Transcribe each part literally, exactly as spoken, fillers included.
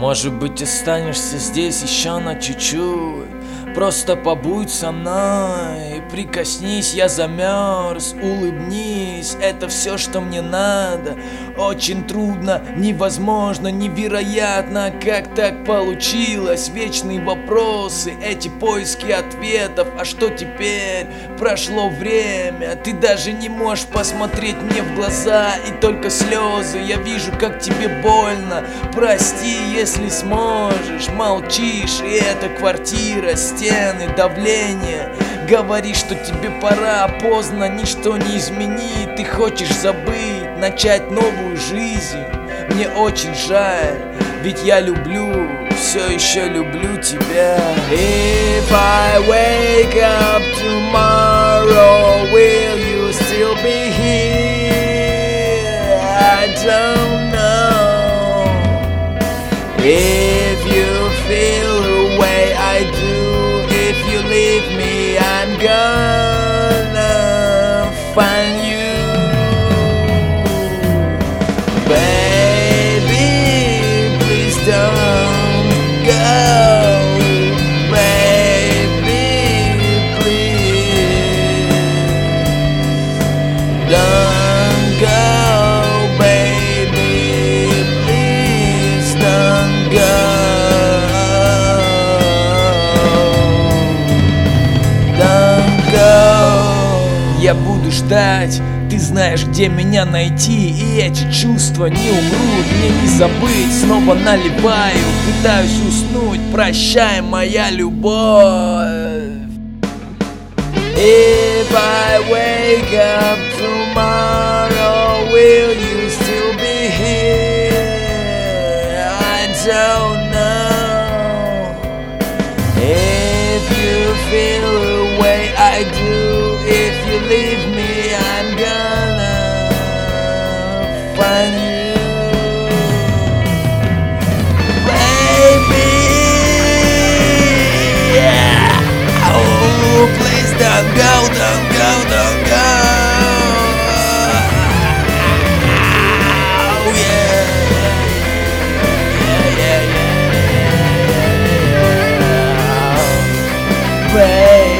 Может быть, останешься здесь еще на чуть-чуть. Просто побудь со мной, прикоснись, я замерз, улыбнись, это все, что мне надо. Очень трудно, невозможно, невероятно, как так получилось. Вечные вопросы, эти поиски ответов. А что теперь? Прошло время, ты даже не можешь посмотреть мне в глаза, и только слезы. Я вижу, как тебе больно, прости, если сможешь. Молчишь, и эта квартира, стены, давление. Говоришь, что тебе пора, поздно, ничто не изменит. Ты хочешь забыть, начать новую жизнь. Мне очень жаль, ведь я люблю, все еще люблю тебя. If I wake up tomorrow, will you still be here? I don't know. If you feel the way I do, if you leave me, I'm gonna find you. Baby, please don't go. Baby, please don't go. Baby, please don't go. Я буду ждать, ты знаешь, где меня найти. И эти чувства не умрут, мне не забыть. Снова наливаю, пытаюсь уснуть. Прощай, моя любовь. If I wake up tomorrow, will you still be here? I don't know. If you feel the way I do, if you leave me, I'm gonna find you. Baby, yeah. Oh, please don't go, don't go, don't go. Oh, yeah. Yeah, yeah, yeah, yeah. Baby.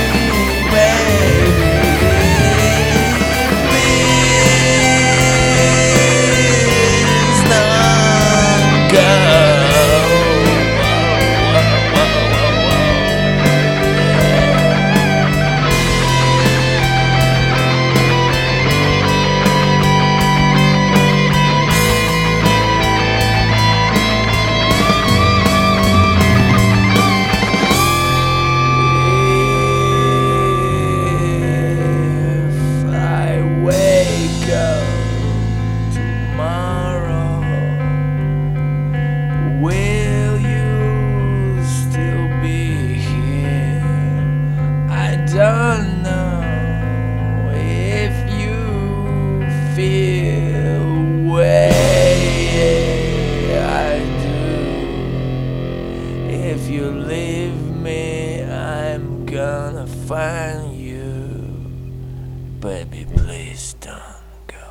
Don't know if you feel the way I do. If you leave me, I'm gonna find you, baby.